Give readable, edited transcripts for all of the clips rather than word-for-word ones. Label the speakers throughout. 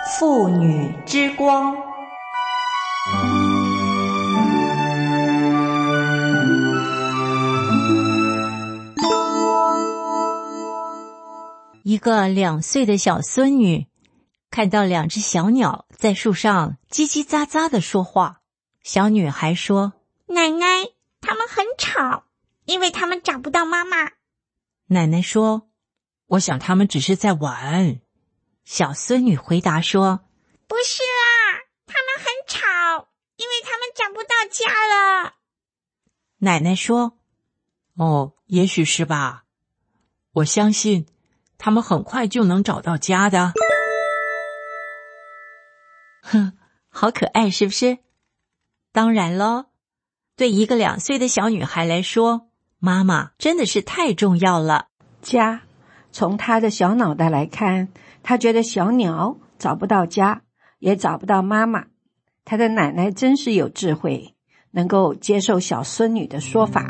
Speaker 1: 妇女之光。一个2岁的小孙女看到2只小鸟在树上叽叽喳喳地说话。小女孩说：
Speaker 2: 奶奶，它们很吵，因为它们找不到妈妈。
Speaker 1: 奶奶说：我想它们只是在玩。小孙女回答说：
Speaker 2: 不是啦，它们很吵，因为它们找不到家了。
Speaker 1: 奶奶说：哦，也许是吧，我相信他们很快就能找到家的。哼，好可爱是不是？当然咯，对一个2岁的小女孩来说，妈妈真的是太重要了。
Speaker 3: 家，从她的小脑袋来看，她觉得小鸟找不到家，也找不到妈妈。她的奶奶真是有智慧，能够接受小孙女的说法。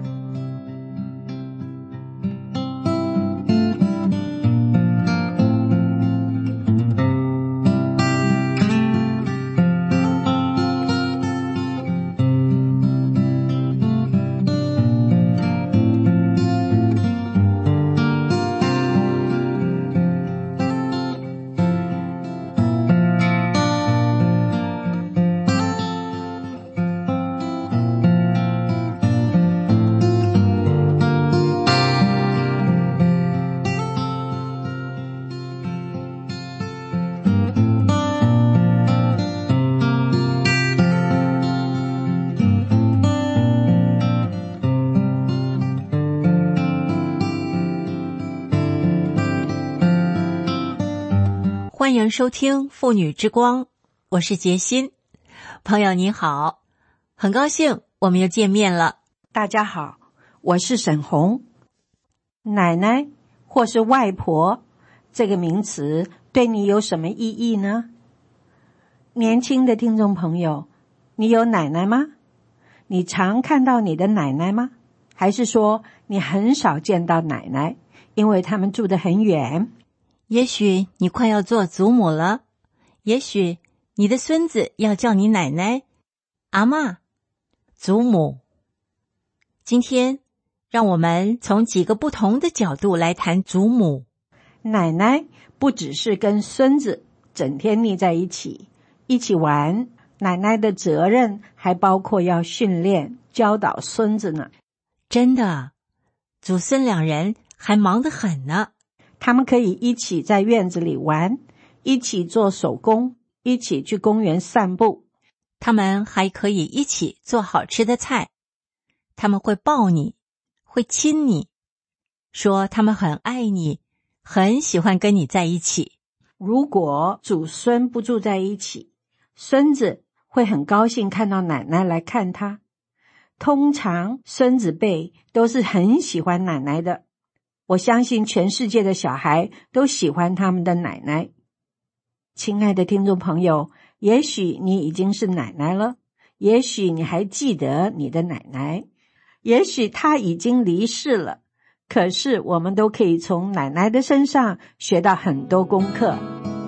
Speaker 1: 欢迎收听妇女之光，我是杰心。朋友你好，很高兴我们又见面了。
Speaker 3: 大家好，我是沈红。奶奶或是外婆这个名词对你有什么意义呢？年轻的听众朋友，你有奶奶吗？你常看到你的奶奶吗？还是说你很少见到奶奶，因为他们住得很远？
Speaker 1: 也许你快要做祖母了，也许你的孙子要叫你奶奶、阿嬷、祖母。今天让我们从几个不同的角度来谈祖母。
Speaker 3: 奶奶不只是跟孙子整天腻在一起玩，奶奶的责任还包括要训练、教导孙子呢。
Speaker 1: 真的，祖孙2人还忙得很呢。
Speaker 3: 他们可以一起在院子里玩，一起做手工，一起去公园散步。
Speaker 1: 他们还可以一起做好吃的菜。他们会抱你，会亲你，说他们很爱你，很喜欢跟你在一起。
Speaker 3: 如果祖孙不住在一起，孙子会很高兴看到奶奶来看他。通常孙子辈都是很喜欢奶奶的。我相信全世界的小孩都喜欢他们的奶奶。亲爱的听众朋友，也许你已经是奶奶了，也许你还记得你的奶奶，也许她已经离世了，可是我们都可以从奶奶的身上学到很多功课。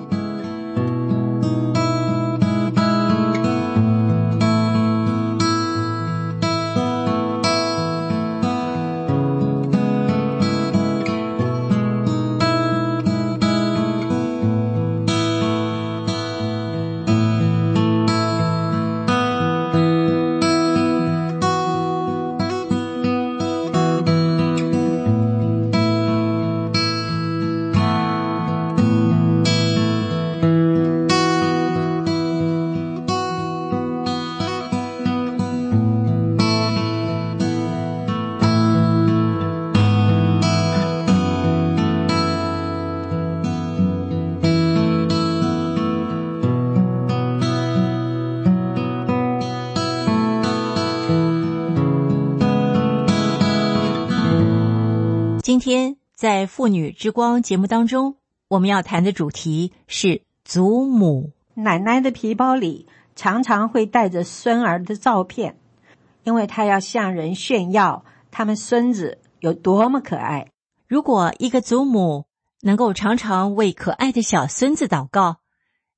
Speaker 1: 今天在妇女之光节目当中，我们要谈的主题是祖母。
Speaker 3: 奶奶的皮包里常常会带着孙儿的照片，因为她要向人炫耀他们孙子有多么可爱。
Speaker 1: 如果一个祖母能够常常为可爱的小孙子祷告，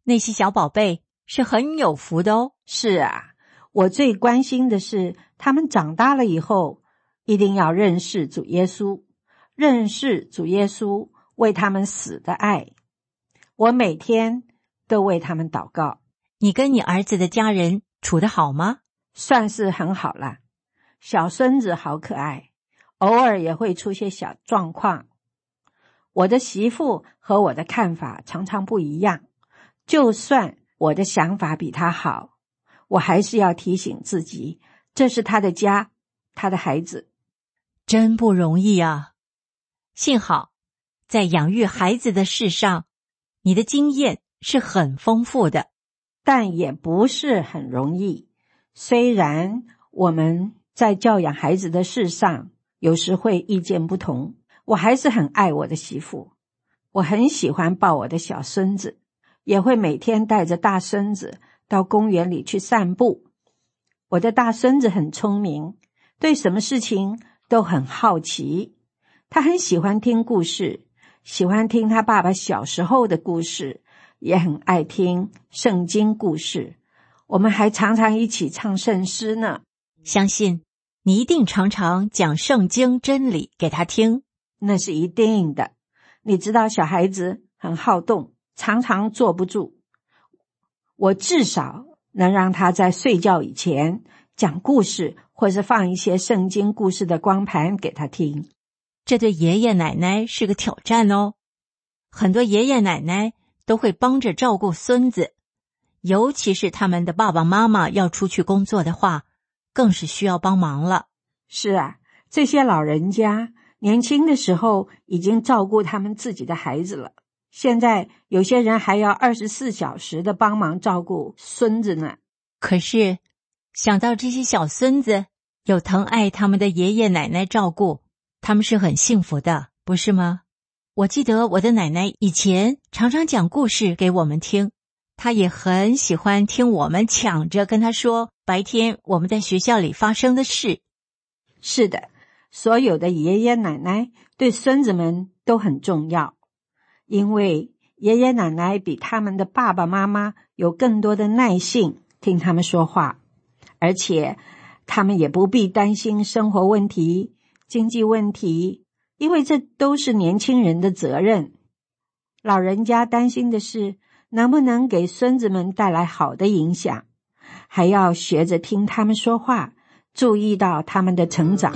Speaker 1: 那些小宝贝是很有福的哦。
Speaker 3: 是啊，我最关心的是他们长大了以后一定要认识主耶稣，认识主耶稣为他们死的爱。我每天都为他们祷告。
Speaker 1: 你跟你儿子的家人处得好吗？
Speaker 3: 算是很好啦。小孙子好可爱，偶尔也会出些小状况。我的媳妇和我的看法常常不一样，就算我的想法比她好，我还是要提醒自己，这是她的家，她的孩子。
Speaker 1: 真不容易啊！幸好在养育孩子的事上，你的经验是很丰富的，
Speaker 3: 但也不是很容易。虽然我们在教养孩子的事上有时会意见不同，我还是很爱我的媳妇。我很喜欢抱我的小孙子，也会每天带着大孙子到公园里去散步。我的大孙子很聪明，对什么事情都很好奇。他很喜欢听故事，喜欢听他爸爸小时候的故事，也很爱听圣经故事。我们还常常一起唱圣诗呢。
Speaker 1: 相信你一定常常讲圣经真理给他听。
Speaker 3: 那是一定的。你知道小孩子很好动，常常坐不住。我至少能让他在睡觉以前讲故事，或是放一些圣经故事的光盘给他听。
Speaker 1: 这对爷爷奶奶是个挑战哦。很多爷爷奶奶都会帮着照顾孙子，尤其是他们的爸爸妈妈要出去工作的话，更是需要帮忙了。
Speaker 3: 是啊，这些老人家年轻的时候已经照顾他们自己的孩子了，现在有些人还要24小时的帮忙照顾孙子呢。
Speaker 1: 可是想到这些小孙子有疼爱他们的爷爷奶奶照顾，他们是很幸福的，不是吗？我记得我的奶奶以前常常讲故事给我们听，她也很喜欢听我们抢着跟她说白天我们在学校里发生的事。
Speaker 3: 是的，所有的爷爷奶奶对孙子们都很重要，因为爷爷奶奶比他们的爸爸妈妈有更多的耐性听他们说话，而且他们也不必担心生活问题、经济问题，因为这都是年轻人的责任。老人家担心的是能不能给孙子们带来好的影响，还要学着听他们说话，注意到他们的成长。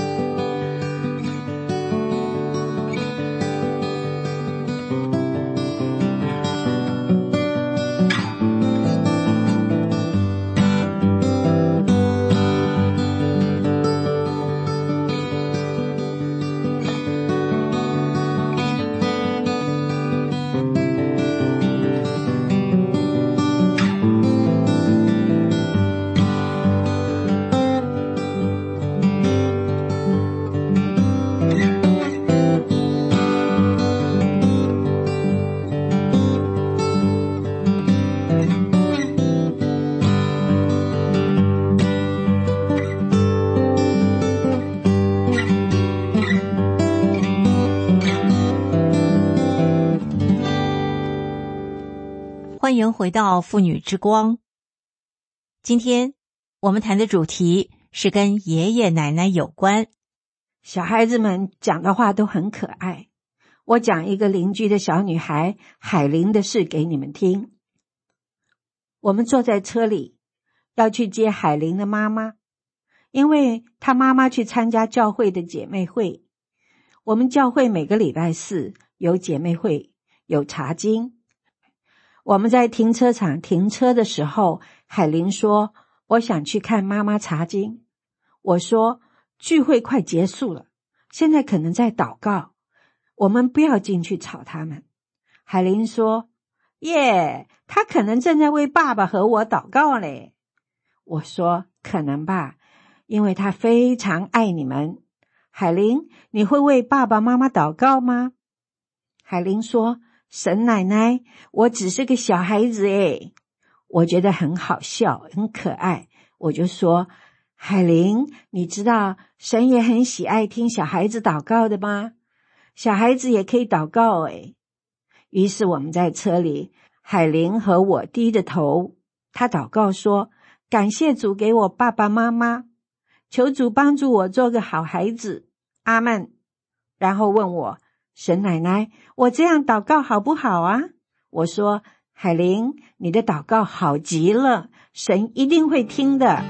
Speaker 1: 欢迎回到妇女之光。今天我们谈的主题是跟爷爷奶奶有关。
Speaker 3: 小孩子们讲的话都很可爱。我讲一个邻居的小女孩海玲的事给你们听。我们坐在车里，要去接海玲的妈妈，因为她妈妈去参加教会的姐妹会。我们教会每个礼拜四有姐妹会，有查经。我们在停车场停车的时候，海玲说，我想去看妈妈查经。我说，聚会快结束了，现在可能在祷告，我们不要进去吵他们。海玲说，耶，他可能正在为爸爸和我祷告嘞。我说，可能吧，因为他非常爱你们。海玲，你会为爸爸妈妈祷告吗？海玲说，沈奶奶，我只是个小孩子诶。我觉得很好笑，很可爱。我就说，海玲，你知道神也很喜爱听小孩子祷告的吗？小孩子也可以祷告诶。于是我们在车里， 海玲和我低着头，她祷告说，感谢主给我爸爸妈妈，求主帮助我做个好孩子，阿们。然后问我，沈奶奶，我这样祷告好不好啊？我说，海玲，你的祷告好极了，神一定会听的。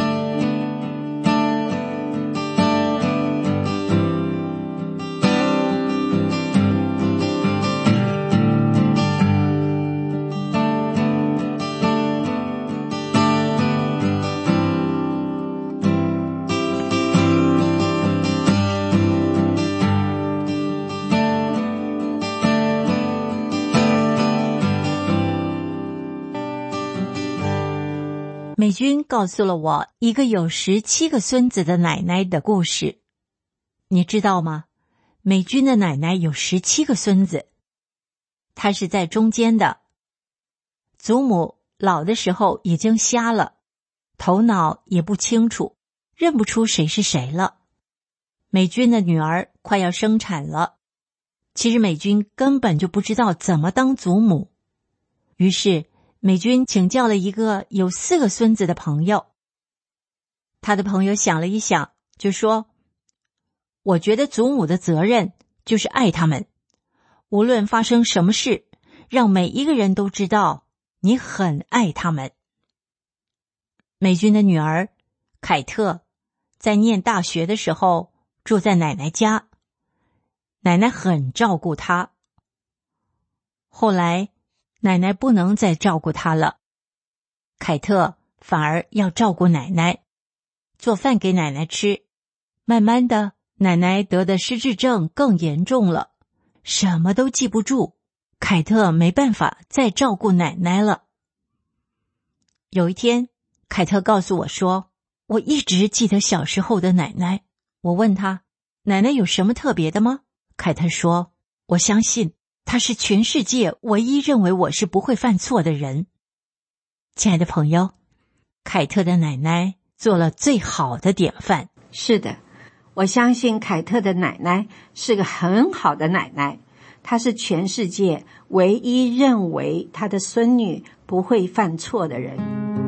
Speaker 1: 美君告诉了我一个有17个孙子的奶奶的故事。你知道吗？美君的奶奶有17个孙子，她是在中间的。祖母老的时候已经瞎了，头脑也不清楚，认不出谁是谁了。美君的女儿快要生产了，其实美君根本就不知道怎么当祖母，于是美君请教了一个有4个孙子的朋友。他的朋友想了一想，就说，我觉得祖母的责任就是爱他们，无论发生什么事，让每一个人都知道你很爱他们。美君的女儿凯特在念大学的时候住在奶奶家，奶奶很照顾她。后来奶奶不能再照顾她了，凯特反而要照顾奶奶，做饭给奶奶吃。慢慢的，奶奶得的失智症更严重了，什么都记不住，凯特没办法再照顾奶奶了。有一天，凯特告诉我说，我一直记得小时候的奶奶。我问她，奶奶有什么特别的吗？凯特说，我相信她是全世界唯一认为我是不会犯错的人。亲爱的朋友，凯特的奶奶做了最好的典范。
Speaker 3: 是的，我相信凯特的奶奶是个很好的奶奶，她是全世界唯一认为她的孙女不会犯错的人。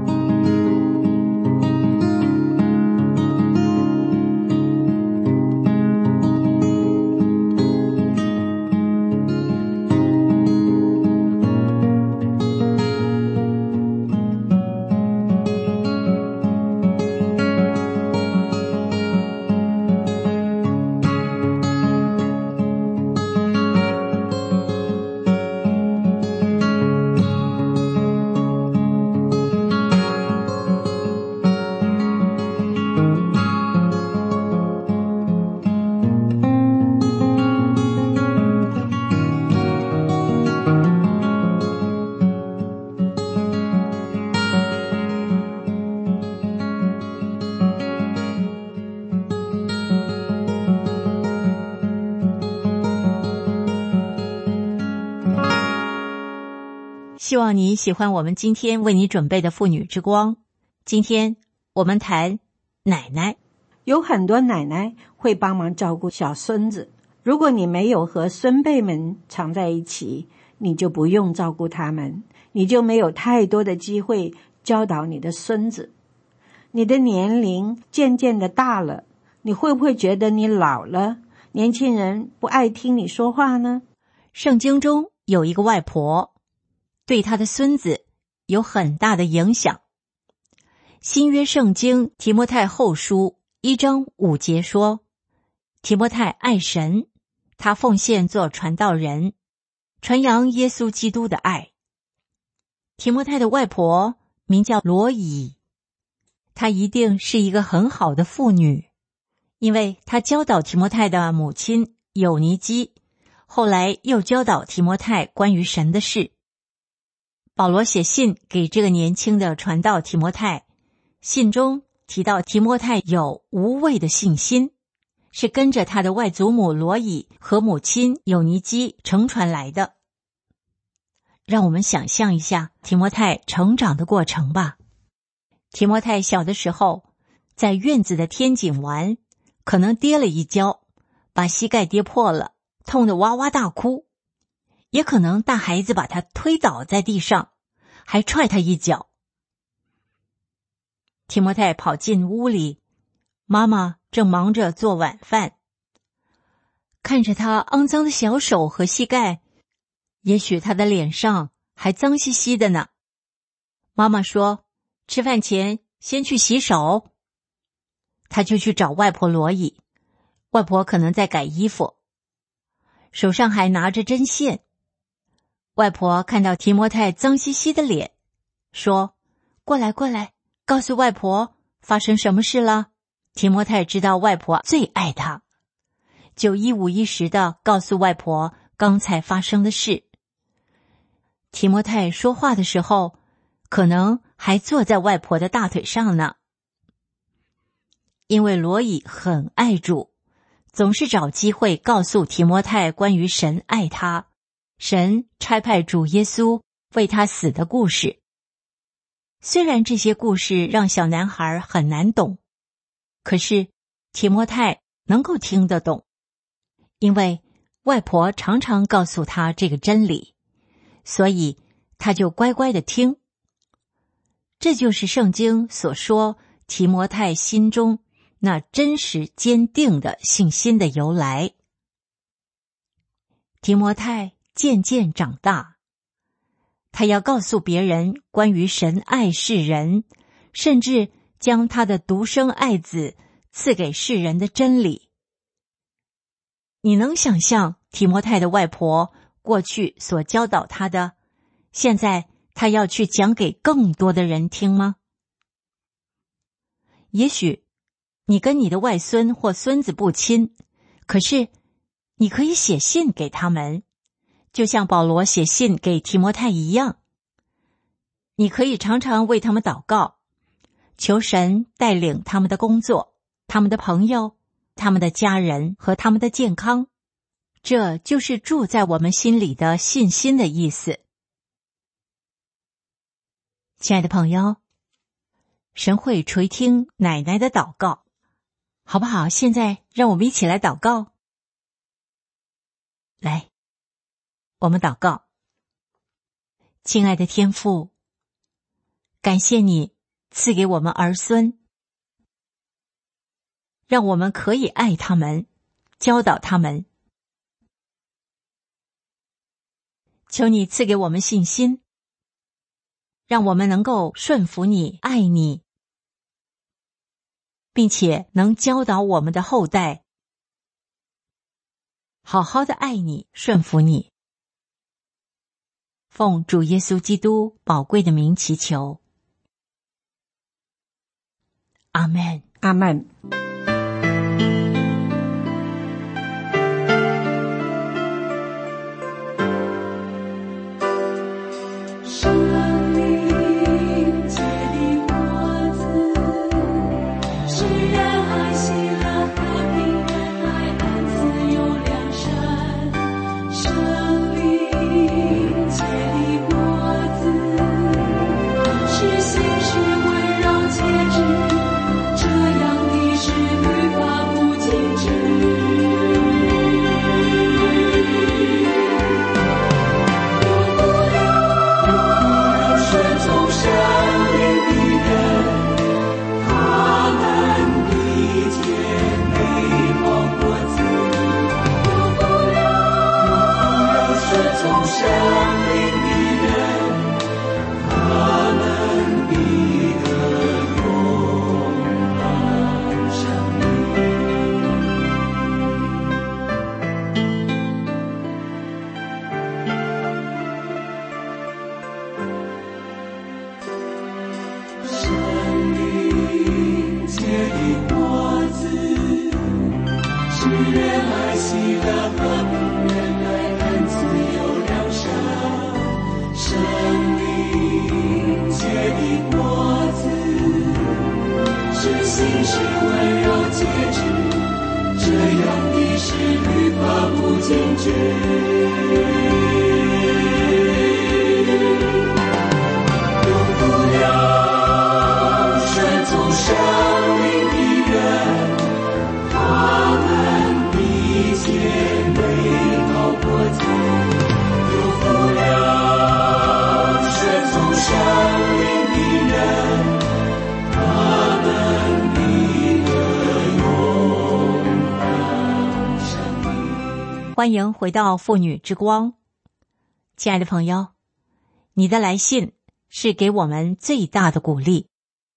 Speaker 1: 希望你喜欢我们今天为你准备的妇女之光。今天我们谈奶奶。
Speaker 3: 有很多奶奶会帮忙照顾小孙子，如果你没有和孙辈们常在一起，你就不用照顾他们，你就没有太多的机会教导你的孙子。你的年龄渐渐的大了，你会不会觉得你老了，年轻人不爱听你说话呢？
Speaker 1: 圣经中有一个外婆，对她的孙子有很大的影响。新约圣经提摩太后书1章5节说，提摩太爱神，他奉献做传道人，传扬耶稣基督的爱。提摩太的外婆名叫罗以，她一定是一个很好的妇女，因为她教导提摩太的母亲友尼基，后来又教导提摩太关于神的事。保罗写信给这个年轻的传道提摩太，信中提到提摩太有无畏的信心，是跟着他的外祖母罗以和母亲友尼基承传来的。让我们想象一下提摩太成长的过程吧。提摩太小的时候，在院子的天井玩，可能跌了一跤，把膝盖跌破了，痛得哇哇大哭。 也可能大孩子把他推倒在地上，还踹他一脚。提摩太跑进屋里，妈妈正忙着做晚饭，看着他肮脏的小手和膝盖，也许他的脸上还脏兮兮的呢。妈妈说，吃饭前先去洗手。他就去找外婆罗伊，外婆可能在改衣服，手上还拿着针线。外婆看到提摩太脏兮兮的脸，说，过来过来，告诉外婆发生什么事了。提摩太知道外婆最爱他，就一五一十地告诉外婆刚才发生的事。提摩太说话的时候，可能还坐在外婆的大腿上呢。因为罗伊很爱主，总是找机会告诉提摩太关于神爱他，神差派主耶稣为他死的故事。虽然这些故事让小男孩很难懂，可是提摩太能够听得懂，因为外婆常常告诉他这个真理，所以他就乖乖地听。这就是圣经所说提摩太心中那真实坚定的信心的由来。提摩太渐渐长大，他要告诉别人关于神爱世人，甚至将他的独生爱子赐给世人的真理。你能想象提摩太的外婆过去所教导他的，现在他要去讲给更多的人听吗？也许你跟你的外孙或孙子不亲，可是你可以写信给他们，就像保罗写信给提摩太一样。你可以常常为他们祷告，求神带领他们的工作，他们的朋友，他们的家人和他们的健康。这就是住在我们心里的信心的意思。亲爱的朋友，神会垂听奶奶的祷告，好不好？现在让我们一起来祷告。来，我们祷告。亲爱的天父，感谢你赐给我们儿孙，让我们可以爱他们，教导他们。求你赐给我们信心，让我们能够顺服你，爱你，并且能教导我们的后代好好的爱你，顺服你。奉主耶稣基督宝贵的名祈求，阿们，
Speaker 3: 阿们。
Speaker 1: 欢迎回到妇女之光。亲爱的朋友，你的来信是给我们最大的鼓励。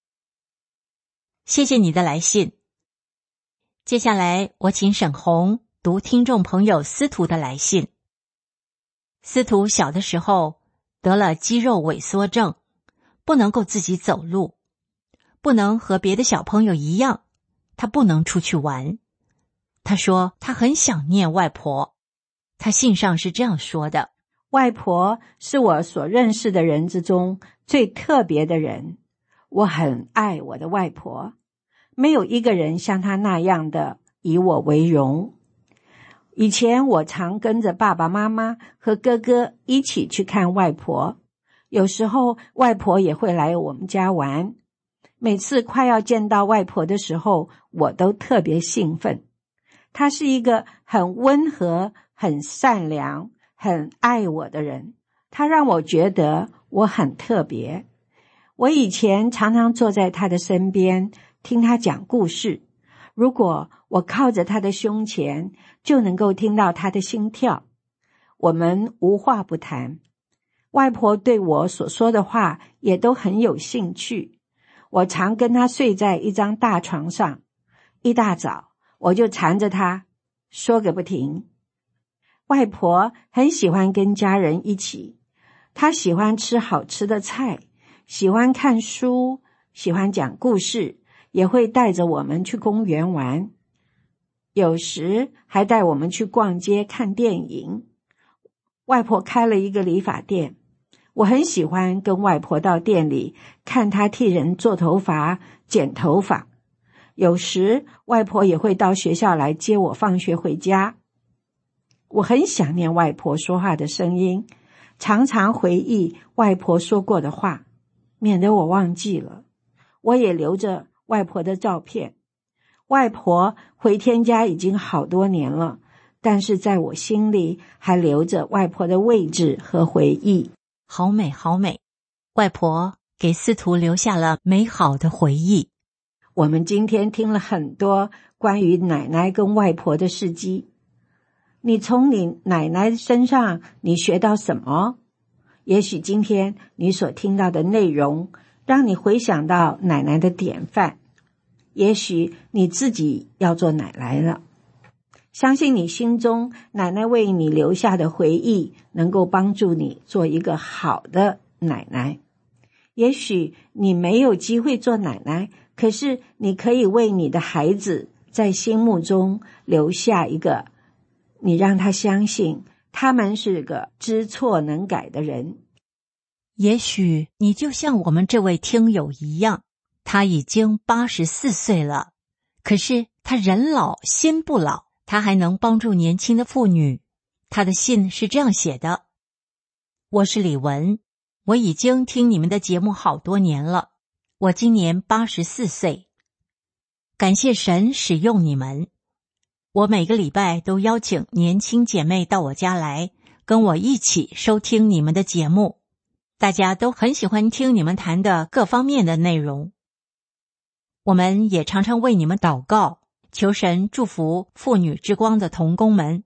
Speaker 1: 谢谢你的来信。接下来我请沈红读听众朋友司徒的来信。司徒小的时候得了肌肉萎缩症，不能够自己走路，不能和别的小朋友一样，他不能出去玩。他说他很想念外婆，他信上是这样说的：
Speaker 3: 外婆是我所认识的人之中最特别的人，我很爱我的外婆，没有一个人像她那样的以我为荣。以前我常跟着爸爸妈妈和哥哥一起去看外婆，有时候外婆也会来我们家玩。每次快要见到外婆的时候，我都特别兴奋。她是一个很温和、很善良、很爱我的人，她让我觉得我很特别。我以前常常坐在她的身边，听她讲故事。如果我靠着她的胸前，就能够听到她的心跳。我们无话不谈，外婆对我所说的话也都很有兴趣。我常跟她睡在一张大床上，一大早我就缠着她说个不停。外婆很喜欢跟家人一起，她喜欢吃好吃的菜，喜欢看书，喜欢讲故事，也会带着我们去公园玩，有时还带我们去逛街看电影。外婆开了一个理发店，我很喜欢跟外婆到店里看她替人做头发、剪头发。有时外婆也会到学校来接我放学回家。我很想念外婆说话的声音，常常回忆外婆说过的话，免得我忘记了。我也留着外婆的照片。外婆回天家已经好多年了，但是在我心里还留着外婆的位置和回忆。
Speaker 1: 好美好美，外婆给司徒留下了美好的回忆。
Speaker 3: 我们今天听了很多关于奶奶跟外婆的事迹。你从你奶奶身上你学到什么？也许今天你所听到的内容让你回想到奶奶的典范，也许你自己要做奶奶了。相信你心中奶奶为你留下的回忆能够帮助你做一个好的奶奶。也许你没有机会做奶奶，可是你可以为你的孩子在心目中留下一个，你让他相信他们是个知错能改的人。
Speaker 1: 也许你就像我们这位听友一样，他已经84岁了，可是他人老心不老，他还能帮助年轻的妇女。他的信是这样写的：我是李文，我已经听你们的节目好多年了，我今年84岁。感谢神使用你们。我每个礼拜都邀请年轻姐妹到我家来，跟我一起收听你们的节目。大家都很喜欢听你们谈的各方面的内容。我们也常常为你们祷告，求神祝福妇女之光的同工们。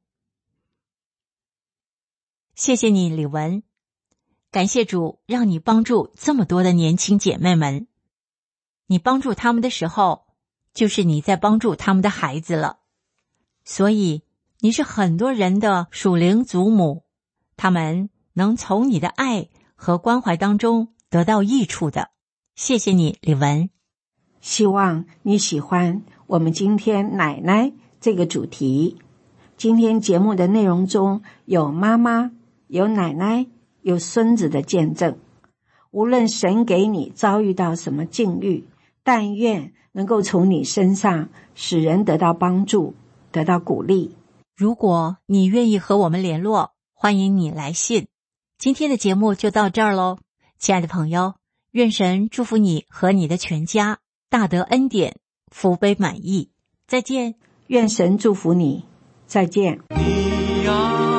Speaker 1: 谢谢你，李文。感谢主让你帮助这么多的年轻姐妹们。你帮助他们的时候，就是你在帮助他们的孩子了。所以你是很多人的属灵祖母，他们能从你的爱和关怀当中得到益处的。谢谢你，李文。
Speaker 3: 希望你喜欢我们今天奶奶这个主题。今天节目的内容中有妈妈，有奶奶，有孙子的见证。无论神给你遭遇到什么境遇，但愿能够从你身上使人得到帮助，得到鼓励。
Speaker 1: 如果你愿意和我们联络，欢迎你来信。今天的节目就到这儿咯，亲爱的朋友，愿神祝福你和你的全家，大得恩典，福杯满溢。再见。
Speaker 3: 愿神祝福你，再见。
Speaker 4: 你啊